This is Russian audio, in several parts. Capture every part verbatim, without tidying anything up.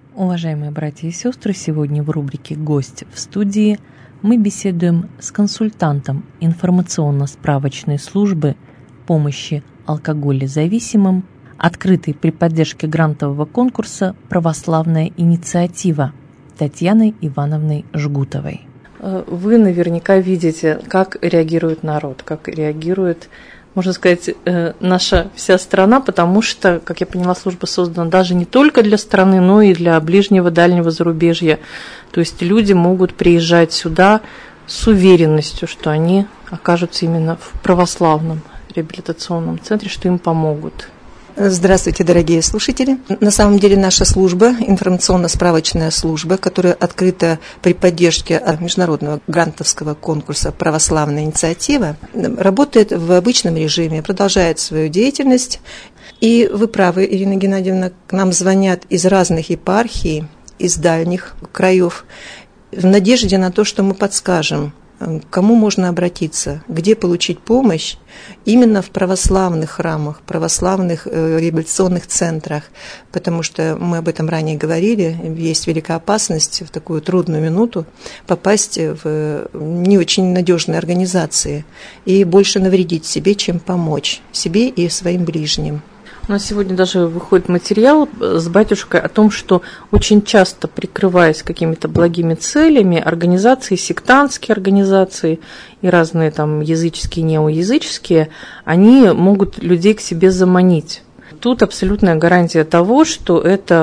Уважаемые братья и сестры, сегодня в рубрике «Гость в студии» мы беседуем с консультантом информационно-справочной службы помощи алкоголезависимым, открытой при поддержке грантового конкурса «Православная инициатива» Татьяной Ивановной Жгутовой. Вы наверняка видите, как реагирует народ, как реагирует, можно сказать, наша вся страна, потому что, как я поняла, служба создана даже не только для страны, но и для ближнего, дальнего зарубежья. То есть люди могут приезжать сюда с уверенностью, что они окажутся именно в православном реабилитационном центре, что им помогут. Здравствуйте, дорогие слушатели. На самом деле наша служба, информационно-справочная служба, которая открыта при поддержке международного грантовского конкурса «Православная инициатива», работает в обычном режиме, продолжает свою деятельность. И вы правы, Ирина Геннадьевна, к нам звонят из разных епархий, из дальних краев, в надежде на то, что мы подскажем, к кому можно обратиться, где получить помощь именно в православных храмах, православных реабилитационных центрах, потому что мы об этом ранее говорили, есть великая опасность в такую трудную минуту попасть в не очень надежные организации и больше навредить себе, чем помочь себе и своим ближним. У нас сегодня даже выходит материал с батюшкой о том, что очень часто, прикрываясь какими-то благими целями, организации, сектантские организации и разные там языческие, неоязыческие, они могут людей к себе заманить. Тут абсолютная гарантия того, что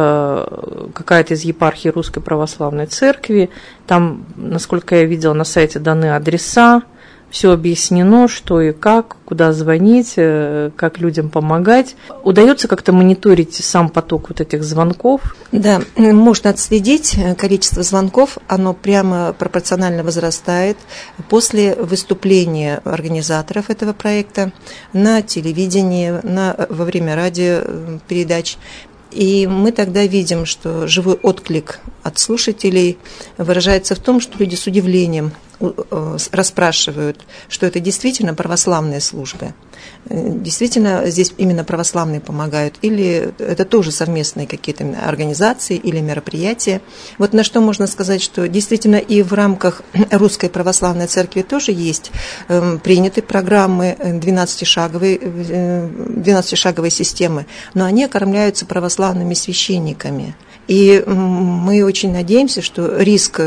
это какая-то из епархий Русской Православной Церкви. Там, насколько я видела, на сайте даны адреса. Все объяснено, что и как, куда звонить, как людям помогать. Удается как-то мониторить сам поток вот этих звонков? Да, можно отследить количество звонков, оно прямо пропорционально возрастает после выступления организаторов этого проекта на телевидении, на, во время радиопередач. И мы тогда видим, что живой отклик от слушателей выражается в том, что люди с удивлением расспрашивают, что это действительно православные службы. Действительно, здесь именно православные помогают, или это тоже совместные какие-то организации или мероприятия. Вот на что можно сказать, что действительно и в рамках Русской Православной Церкви тоже есть приняты программы двенадцатишаговой, двенадцатишаговой системы, но они окормляются православными священниками. И мы очень надеемся, что риск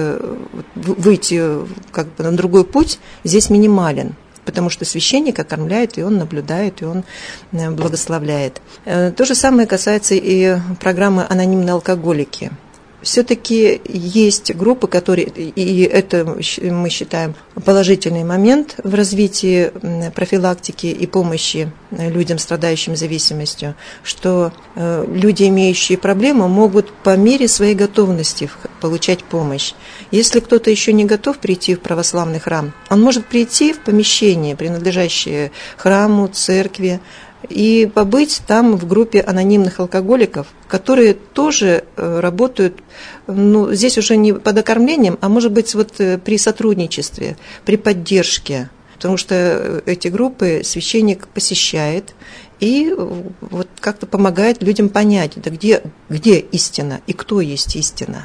выйти как бы на другой путь здесь минимален, потому что священник окормляет, и он наблюдает, и он благословляет. То же самое касается и программы «Анонимные алкоголики». Все-таки есть группы, которые, и это мы считаем положительный момент в развитии профилактики и помощи людям, страдающим зависимостью, что люди, имеющие проблемы, могут по мере своей готовности получать помощь. Если кто-то еще не готов прийти в православный храм, он может прийти в помещение, принадлежащее храму, церкви, и побыть там в группе анонимных алкоголиков, которые тоже работают, ну, здесь уже не под окормлением, а может быть вот при сотрудничестве, при поддержке, потому что эти группы священник посещает и вот как-то помогает людям понять, да где, где истина и кто есть истина.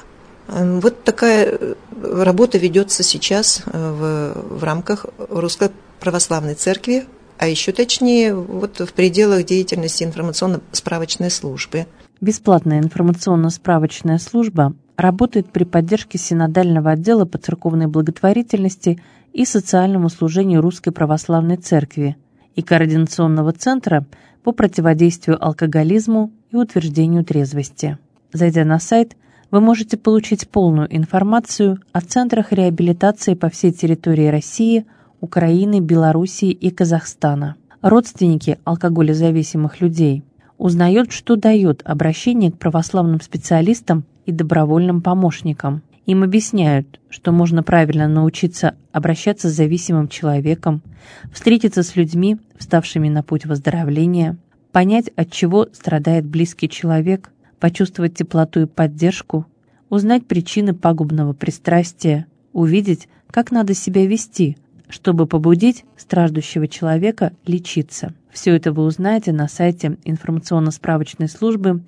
Вот такая работа ведется сейчас в, в рамках Русской Православной Церкви, а еще точнее, вот в пределах деятельности информационно-справочной службы. Бесплатная информационно-справочная служба работает при поддержке синодального отдела по церковной благотворительности и социальному служению Русской Православной Церкви и координационного центра по противодействию алкоголизму и утверждению трезвости. Зайдя на сайт, вы можете получить полную информацию о центрах реабилитации по всей территории России, Украины, Белоруссии и Казахстана. Родственники алкоголезависимых людей узнают, что дает обращение к православным специалистам и добровольным помощникам. Им объясняют, что можно правильно научиться обращаться с зависимым человеком, встретиться с людьми, вставшими на путь выздоровления, понять, от чего страдает близкий человек, почувствовать теплоту и поддержку, узнать причины пагубного пристрастия, увидеть, как надо себя вести, чтобы побудить страждущего человека лечиться. Все это вы узнаете на сайте информационно-справочной службы дабл ю дабл ю дабл ю точка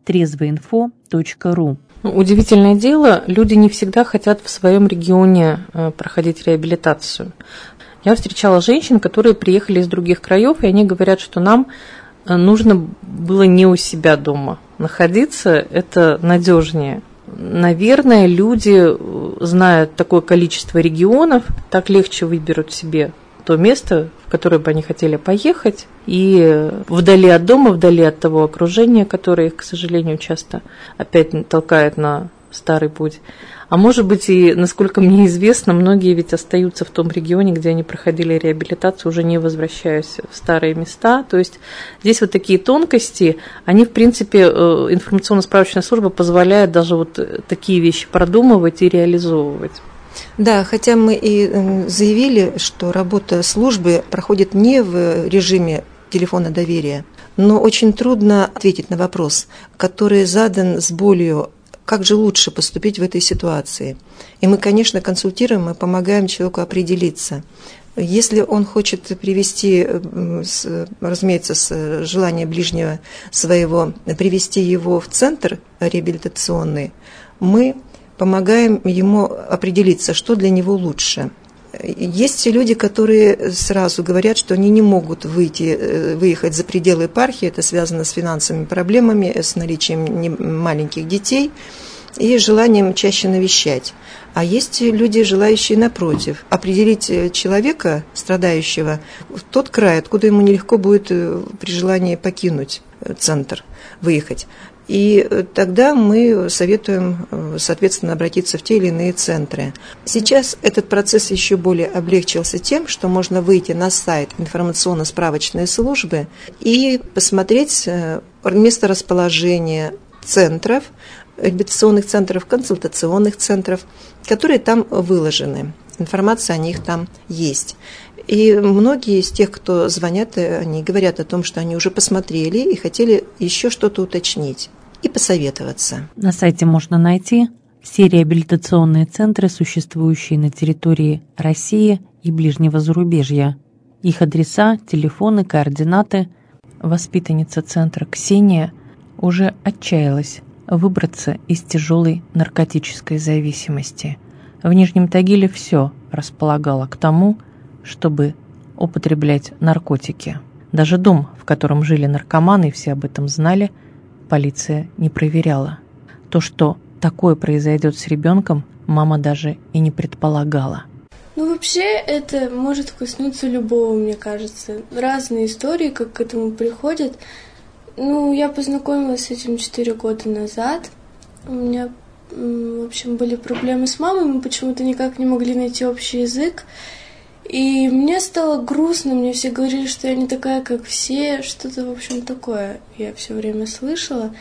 трезвоинфо точка ру. Удивительное дело, люди не всегда хотят в своем регионе проходить реабилитацию. Я встречала женщин, которые приехали из других краев, и они говорят, что нам нужно было не у себя дома находиться, это надежнее. Наверное, люди знают такое количество регионов, так легче выберут себе то место, в которое бы они хотели поехать, и вдали от дома, вдали от того окружения, которое их, к сожалению, часто опять толкает на старый путь. А может быть, и, насколько мне известно, многие ведь остаются в том регионе, где они проходили реабилитацию, уже не возвращаясь в старые места. То есть здесь вот такие тонкости, они, в принципе, информационно-справочная служба позволяет даже вот такие вещи продумывать и реализовывать. Да, хотя мы и заявили, что работа службы проходит не в режиме телефона доверия, но очень трудно ответить на вопрос, который задан с болью: как же лучше поступить в этой ситуации. И мы, конечно, консультируем и помогаем человеку определиться. Если он хочет привести, разумеется, с желания ближнего своего, привести его в центр реабилитационный, мы помогаем ему определиться, что для него лучше. Есть люди, которые сразу говорят, что они не могут выйти, выехать за пределы епархии, это связано с финансовыми проблемами, с наличием маленьких детей и желанием чаще навещать. А есть люди, желающие, напротив, определить человека, страдающего, в тот край, откуда ему нелегко будет при желании покинуть центр, выехать. И тогда мы советуем, соответственно, обратиться в те или иные центры. Сейчас этот процесс еще более облегчился тем, что можно выйти на сайт информационно-справочной службы и посмотреть месторасположение центров, реабилитационных центров, консультационных центров, которые там выложены. Информация о них там есть. И многие из тех, кто звонят, они говорят о том, что они уже посмотрели и хотели еще что-то уточнить и посоветоваться. На сайте можно найти все реабилитационные центры, существующие на территории России и ближнего зарубежья. Их адреса, телефоны, координаты. Воспитанница центра Ксения уже отчаялась выбраться из тяжелой наркотической зависимости. В Нижнем Тагиле все располагало к тому, чтобы употреблять наркотики. Даже дом, в котором жили наркоманы, и все об этом знали, полиция не проверяла. То, что такое произойдет с ребенком, мама даже и не предполагала. Ну, вообще, это может коснуться любого, мне кажется. Разные истории, как к этому приходят. Ну, я познакомилась с этим четыре года назад. У меня, в общем, были проблемы с мамой, мы почему-то никак не могли найти общий язык. И мне стало грустно, мне все говорили, что я не такая, как все, что-то, в общем, такое я все время слышала.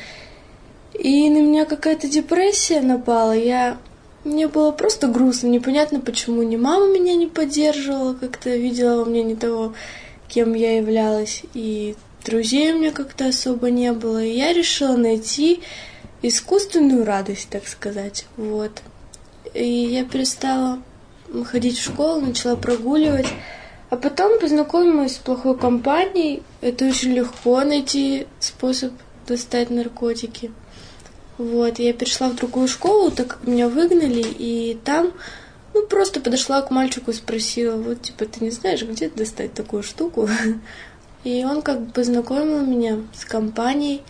И на меня какая-то депрессия напала, я... мне было просто грустно, непонятно, почему ни мама меня не поддерживала, как-то видела во мне не того, кем я являлась, и друзей у меня как-то особо не было. И я решила найти искусственную радость, так сказать, вот. И я перестала ходить в школу, начала прогуливать, а потом познакомилась с плохой компанией. Это очень легко найти способ достать наркотики. Вот, я перешла в другую школу, так как меня выгнали, и там, ну, просто подошла к мальчику и спросила, вот, типа, ты не знаешь, где достать такую штуку? И он как бы познакомил меня с компанией.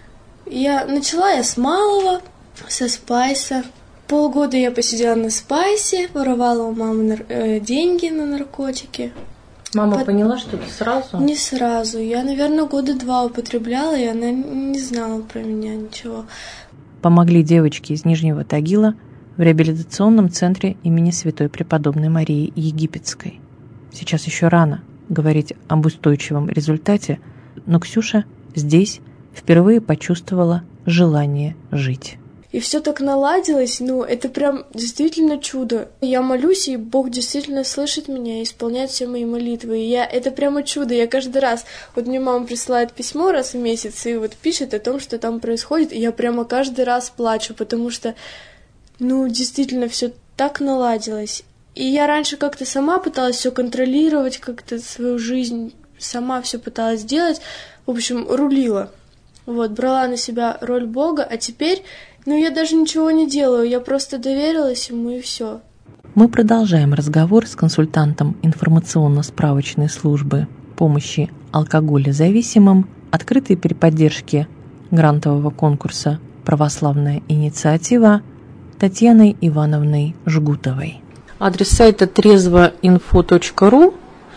Я начала я с малого, со спайса. Полгода я посидела на спайсе, воровала у мамы нар- э, деньги на наркотики. Мама Под... поняла, что это сразу? Не сразу. Я, наверное, года два употребляла, и она не знала про меня ничего. Помогли девочки из Нижнего Тагила в реабилитационном центре имени Святой Преподобной Марии Египетской. Сейчас еще рано говорить об устойчивом результате, но Ксюша здесь впервые почувствовала желание жить. И все так наладилось, ну, это прям действительно чудо. Я молюсь, и Бог действительно слышит меня и исполняет все мои молитвы. И я, это прямо чудо. Я каждый раз, вот мне мама присылает письмо раз в месяц и вот пишет о том, что там происходит, и я прямо каждый раз плачу, потому что, ну, действительно, все так наладилось. И я раньше как-то сама пыталась все контролировать, как-то свою жизнь сама все пыталась делать. В общем, рулила. Вот, брала на себя роль Бога, а теперь, ну, я даже ничего не делаю, я просто доверилась ему и все. Мы продолжаем разговор с консультантом информационно-справочной службы помощи алкоголезависимым, открытой при поддержке грантового конкурса «Православная инициатива» Татьяной Ивановной Жгутовой. Адрес сайта трезвоинфо точка ру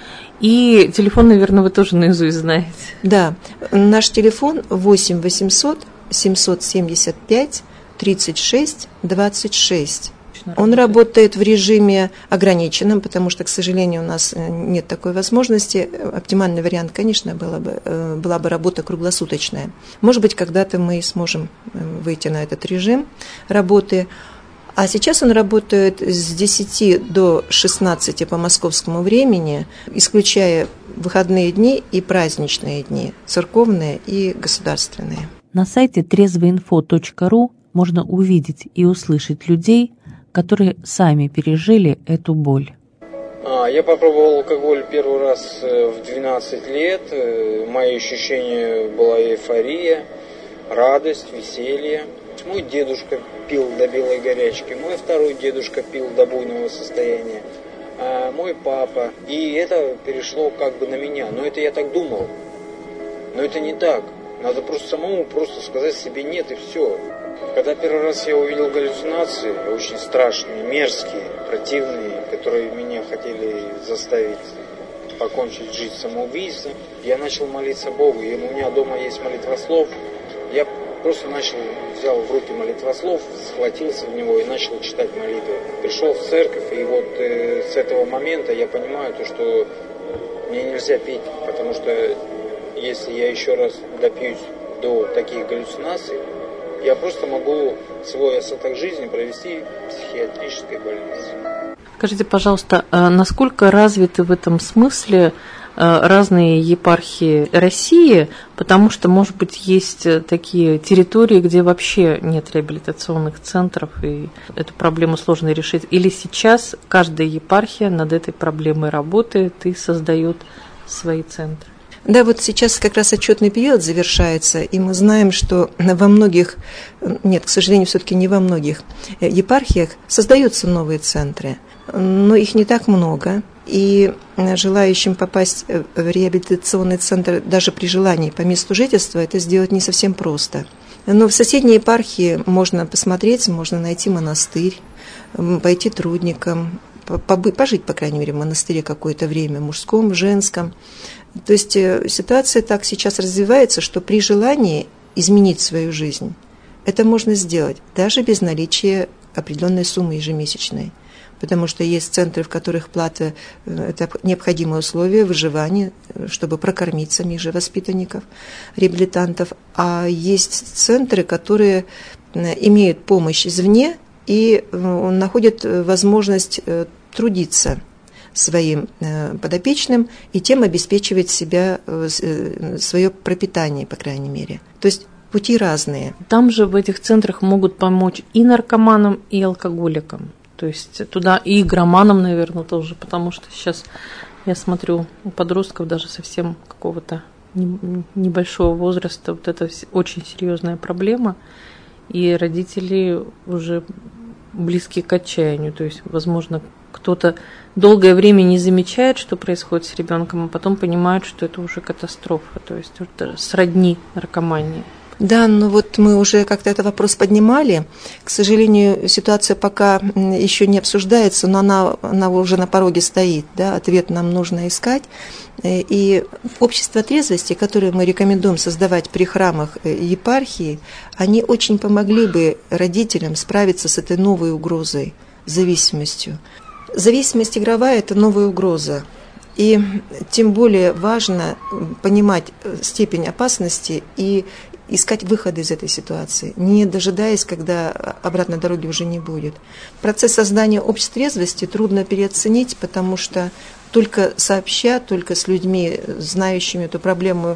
и телефон, наверное, вы тоже наизусть знаете. Да, наш телефон восемь восемьсот семьсот семьдесят пять тридцать шесть двадцать шесть. Он работает в режиме ограниченном, потому что, к сожалению, у нас нет такой возможности. Оптимальный вариант, конечно, была бы, была бы работа круглосуточная. Может быть, когда-то мы сможем выйти на этот режим работы. А сейчас он работает с десяти до шестнадцати по московскому времени, исключая выходные дни и праздничные дни, церковные и государственные. На сайте трезвоинфо точка ру можно увидеть и услышать людей, которые сами пережили эту боль. А, я попробовал алкоголь первый раз в двенадцать лет. Мои ощущения была эйфория, радость, веселье. Мой дедушка пил до белой горячки, мой второй дедушка пил до буйного состояния, а мой папа. И это перешло как бы на меня. Но это я так думал. Но это не так. Надо просто самому просто сказать себе нет и все. Когда первый раз я увидел галлюцинации, очень страшные, мерзкие, противные, которые меня хотели заставить покончить жизнь самоубийством, я начал молиться Богу. И у меня дома есть молитвослов. Я просто начал, взял в руки молитвослов, схватился в него и начал читать молитвы. Пришел в церковь, и вот э, с этого момента я понимаю, то, что мне нельзя пить, потому что если я еще раз допьюсь до таких галлюцинаций, я просто могу свой остаток жизни провести в психиатрической больнице. Скажите, пожалуйста, насколько развиты в этом смысле разные епархии России, потому что, может быть, есть такие территории, где вообще нет реабилитационных центров, и эту проблему сложно решить. Или сейчас каждая епархия над этой проблемой работает и создает свои центры? Да, вот сейчас как раз отчетный период завершается, и мы знаем, что во многих, нет, к сожалению, все-таки не во многих епархиях создаются новые центры, но их не так много, и желающим попасть в реабилитационный центр даже при желании по месту жительства это сделать не совсем просто. Но в соседней епархии можно посмотреть, можно найти монастырь, пойти трудникам, пожить, по крайней мере, в монастыре какое-то время, мужском, женском. То есть ситуация так сейчас развивается, что при желании изменить свою жизнь, это можно сделать, даже без наличия определенной суммы ежемесячной. Потому что есть центры, в которых плата – это необходимое условие выживания, чтобы прокормить самих же воспитанников, реабилитантов. А есть центры, которые имеют помощь извне и находят возможность трудиться своим подопечным и тем обеспечивать себя, свое пропитание, по крайней мере. То есть пути разные. Там же в этих центрах могут помочь и наркоманам, и алкоголикам. То есть туда и игроманам, наверное, тоже, потому что сейчас я смотрю у подростков даже совсем какого-то небольшого возраста вот это очень серьезная проблема, и родители уже близкие к отчаянию. То есть, возможно, кто-то долгое время не замечает, что происходит с ребенком, а потом понимает, что это уже катастрофа, то есть это сродни наркомании. Да, но вот мы уже как-то этот вопрос поднимали. К сожалению, ситуация пока еще не обсуждается, но она, она уже на пороге стоит. Да? Ответ нам нужно искать. И общество трезвости, которое мы рекомендуем создавать при храмах епархии, они очень помогли бы родителям справиться с этой новой угрозой, зависимостью. Зависимость игровая – это новая угроза. И тем более важно понимать степень опасности и искать выходы из этой ситуации, не дожидаясь, когда обратной дороги уже не будет. Процесс создания общества трезвости трудно переоценить, потому что только сообща, только с людьми, знающими эту проблему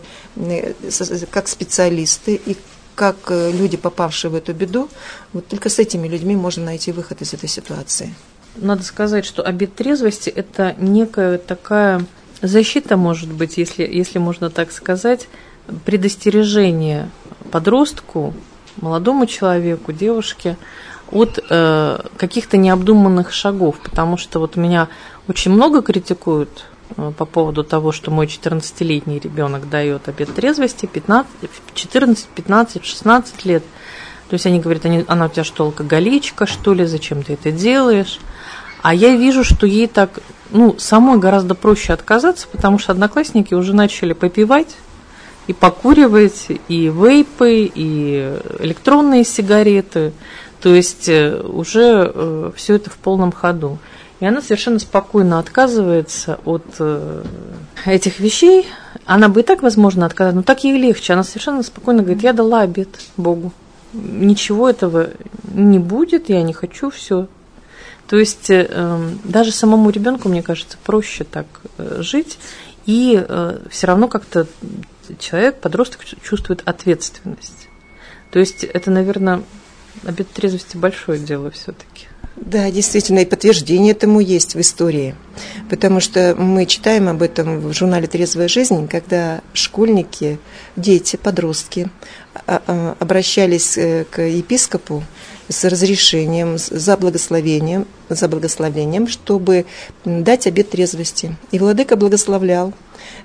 как специалисты и как люди, попавшие в эту беду, вот только с этими людьми можно найти выход из этой ситуации. Надо сказать, что обет трезвости – это некая такая защита, может быть, если, если можно так сказать, предостережение подростку, молодому человеку, девушке от э, каких-то необдуманных шагов, потому что вот меня очень много критикуют э, по поводу того, что мой четырнадцатилетний ребенок дает обет трезвости, пятнадцать, четырнадцать, пятнадцать, шестнадцать лет. То есть они говорят, они, она у тебя что, алкоголичка, что ли, зачем ты это делаешь? А я вижу, что ей так, ну, самой гораздо проще отказаться, потому что одноклассники уже начали попивать и покуривать, и вейпы, и электронные сигареты. То есть уже э, все это в полном ходу. И она совершенно спокойно отказывается от э, этих вещей. Она бы и так, возможно, отказалась, но так ей легче. Она совершенно спокойно говорит, я дала обет Богу. Ничего этого не будет, я не хочу, все. То есть э, даже самому ребенку, мне кажется, проще так э, жить, и э, все равно как-то человек, подросток, чувствует ответственность. То есть это, наверное, обет трезвости большое дело все-таки. Да, действительно, и подтверждение этому есть в истории, потому что мы читаем об этом в журнале «Трезвая жизнь», когда школьники, дети, подростки обращались к епископу с разрешением, за благословением, за благословением, чтобы дать обет трезвости. И владыка благословлял,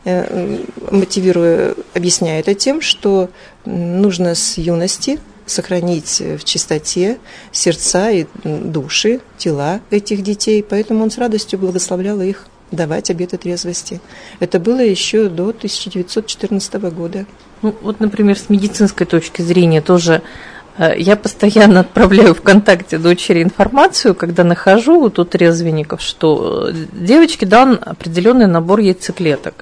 мотивируя, объясняя это тем, что нужно с юности сохранить в чистоте сердца и души, тела этих детей. Поэтому он с радостью благословлял их давать обеты трезвости. Это было еще до тысяча девятьсот четырнадцатого года. Ну, вот, например, с медицинской точки зрения тоже я постоянно отправляю ВКонтакте дочери информацию, когда нахожу вот у трезвенников, что девочке дан определенный набор яйцеклеток.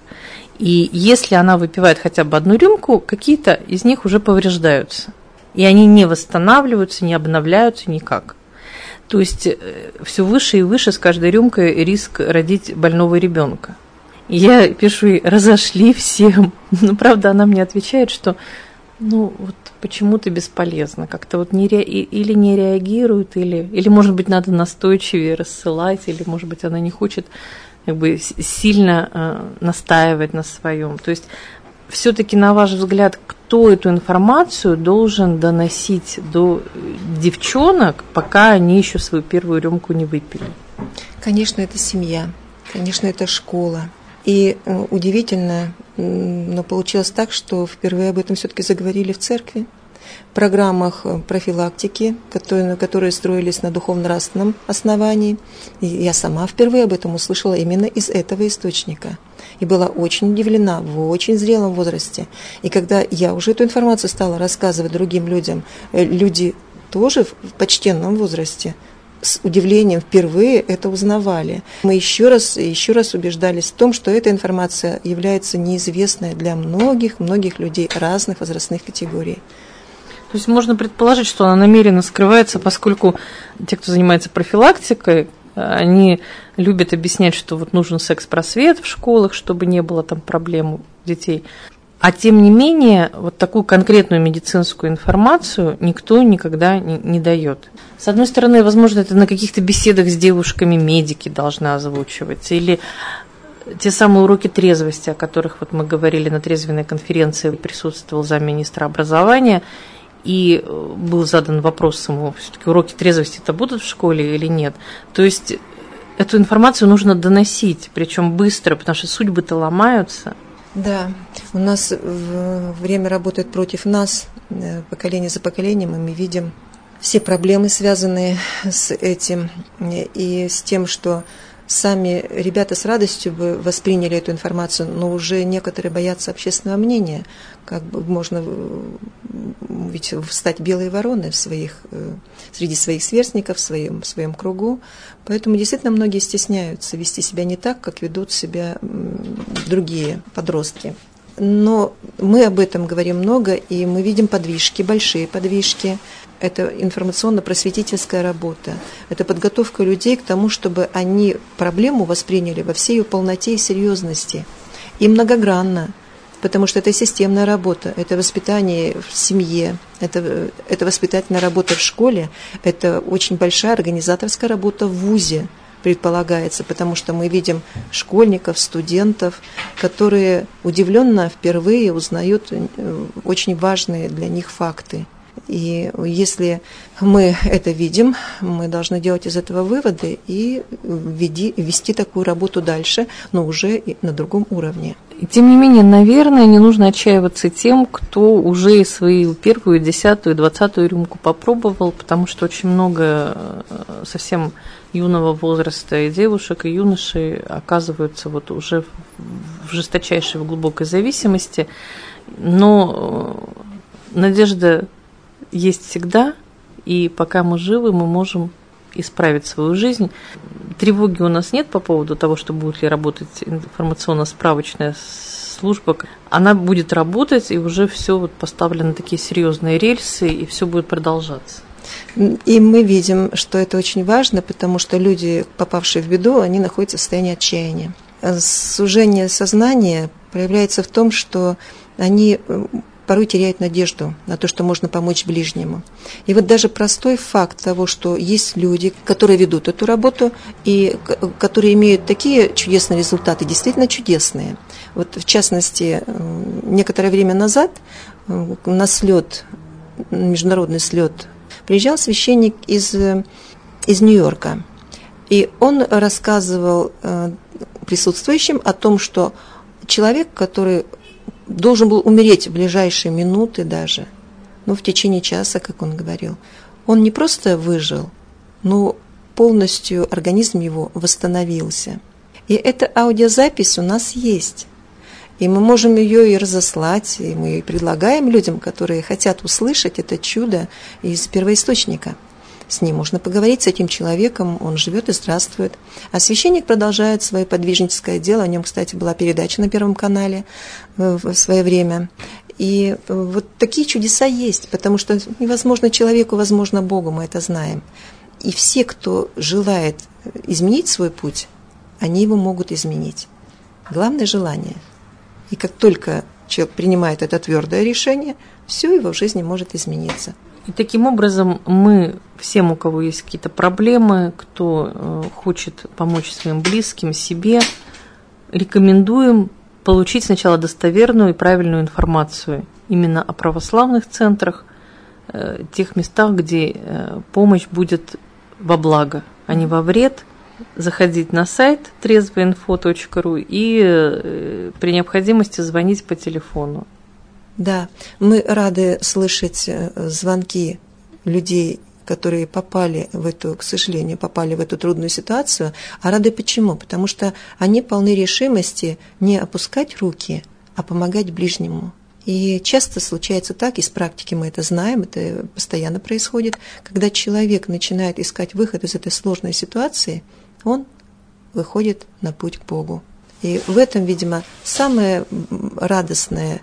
И если она выпивает хотя бы одну рюмку, какие-то из них уже повреждаются. И они не восстанавливаются, не обновляются никак. То есть все выше и выше с каждой рюмкой риск родить больного ребенка. И я пишу ей, разошли всем. Но правда она мне отвечает, что ну вот почему-то бесполезно. Как-то вот не ре... или не реагирует, или... или, может быть, надо настойчивее рассылать, или, может быть, она не хочет как бы сильно э, настаивать на своем. То есть все-таки, на ваш взгляд, кто эту информацию должен доносить до девчонок, пока они еще свою первую рюмку не выпили? Конечно, это семья, конечно, это школа. И удивительно, но получилось так, что впервые об этом все-таки заговорили в церкви. В программах профилактики, которые, которые строились на духовно-нравственном основании. И я сама впервые об этом услышала именно из этого источника. И была очень удивлена в очень зрелом возрасте. И когда я уже эту информацию стала рассказывать другим людям, люди тоже в почтенном возрасте с удивлением впервые это узнавали. Мы еще раз, еще раз убеждались в том, что эта информация является неизвестной для многих-многих людей разных возрастных категорий. То есть можно предположить, что она намеренно скрывается, поскольку те, кто занимается профилактикой, они любят объяснять, что вот нужен секс-просвет в школах, чтобы не было там проблем у детей. А тем не менее, вот такую конкретную медицинскую информацию никто никогда не, не дает. С одной стороны, возможно, это на каких-то беседах с девушками медики должны озвучивать, или те самые уроки трезвости, о которых вот мы говорили на трезвенной конференции, присутствовал замминистра образования, и был задан вопрос ему, все-таки уроки трезвости-то будут в школе или нет. То есть эту информацию нужно доносить, причем быстро, потому что судьбы-то ломаются. Да, у нас время работает против нас, поколение за поколением, и мы видим все проблемы, связанные с этим, и с тем, что сами ребята с радостью бы восприняли эту информацию, но уже некоторые боятся общественного мнения, как бы можно ведь стать белой вороной в своих, среди своих сверстников, в своем, в своем кругу. Поэтому действительно многие стесняются вести себя не так, как ведут себя другие подростки. Но мы об этом говорим много, и мы видим подвижки, большие подвижки. Это информационно-просветительская работа. Это подготовка людей к тому, чтобы они проблему восприняли во всей ее полноте и серьезности. И многогранно, потому что это системная работа, это воспитание в семье, это, это воспитательная работа в школе, это очень большая организаторская работа в вузе, предполагается, потому что мы видим школьников, студентов, которые удивленно впервые узнают очень важные для них факты. И если мы это видим, мы должны делать из этого выводы и веди, вести такую работу дальше, но уже на другом уровне. И тем не менее, наверное, не нужно отчаиваться тем, кто уже свою первую, десятую, двадцатую рюмку попробовал, потому что очень много совсем юного возраста и девушек, и юношей оказываются вот уже в жесточайшей, в глубокой зависимости. Но надежда есть всегда, и пока мы живы, мы можем исправить свою жизнь. Тревоги у нас нет по поводу того, что будет ли работать информационно-справочная служба. Она будет работать, и уже все вот поставлено на такие серьезные рельсы, и все будет продолжаться. И мы видим, что это очень важно, потому что люди, попавшие в беду, они находятся в состоянии отчаяния. Сужение сознания проявляется в том, что они порой теряют надежду на то, что можно помочь ближнему. И вот даже простой факт того, что есть люди, которые ведут эту работу и которые имеют такие чудесные результаты, действительно чудесные. Вот в частности, некоторое время назад на слет, международный слет, приезжал священник из, из Нью-Йорка. И он рассказывал присутствующим о том, что человек, который должен был умереть в ближайшие минуты даже, ну, в течение часа, как он говорил. Он не просто выжил, но полностью организм его восстановился. И эта аудиозапись у нас есть. И мы можем ее и разослать, и мы предлагаем людям, которые хотят услышать это чудо из первоисточника. С ним можно поговорить, с этим человеком, он живет и здравствует. А священник продолжает свое подвижническое дело, о нем, кстати, была передача на Первом канале в свое время. И вот такие чудеса есть, потому что невозможно человеку, возможно Богу, мы это знаем. И все, кто желает изменить свой путь, они его могут изменить. Главное – желание. И как только человек принимает это твердое решение, все его в жизни может измениться. И таким образом мы всем, у кого есть какие-то проблемы, кто хочет помочь своим близким, себе, рекомендуем получить сначала достоверную и правильную информацию именно о православных центрах, тех местах, где помощь будет во благо, а не во вред. Заходить на сайт трезвоинфо точка ру и при необходимости звонить по телефону. Да, мы рады слышать звонки людей, которые попали в эту, к сожалению, попали в эту трудную ситуацию. А рады почему? Потому что они полны решимости не опускать руки, а помогать ближнему. И часто случается так, из практики мы это знаем, это постоянно происходит, когда человек начинает искать выход из этой сложной ситуации, он выходит на путь к Богу. И в этом, видимо, самая радостная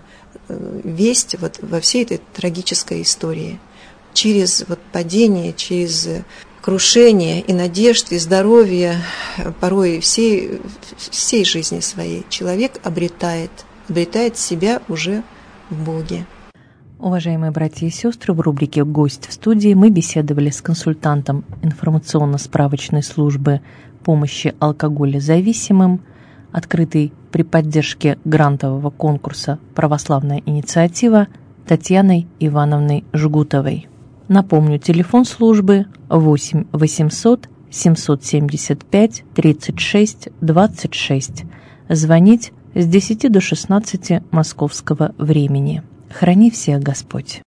весть вот во всей этой трагической истории. Через вот падение, через крушение и надежды, и здоровье, порой всей, всей жизни своей человек обретает, обретает себя уже в Боге. Уважаемые братья и сестры, в рубрике «Гость в студии» мы беседовали с консультантом информационно-справочной службы помощи алкоголезависимым, открытый при поддержке грантового конкурса «Православная инициатива» Татьяной Ивановной Жгутовой. Напомню, телефон службы восемь восемьсот семьсот семьдесят пять тридцать шесть двадцать шесть. Звонить с десяти до шестнадцати московского времени. Храни всех Господь.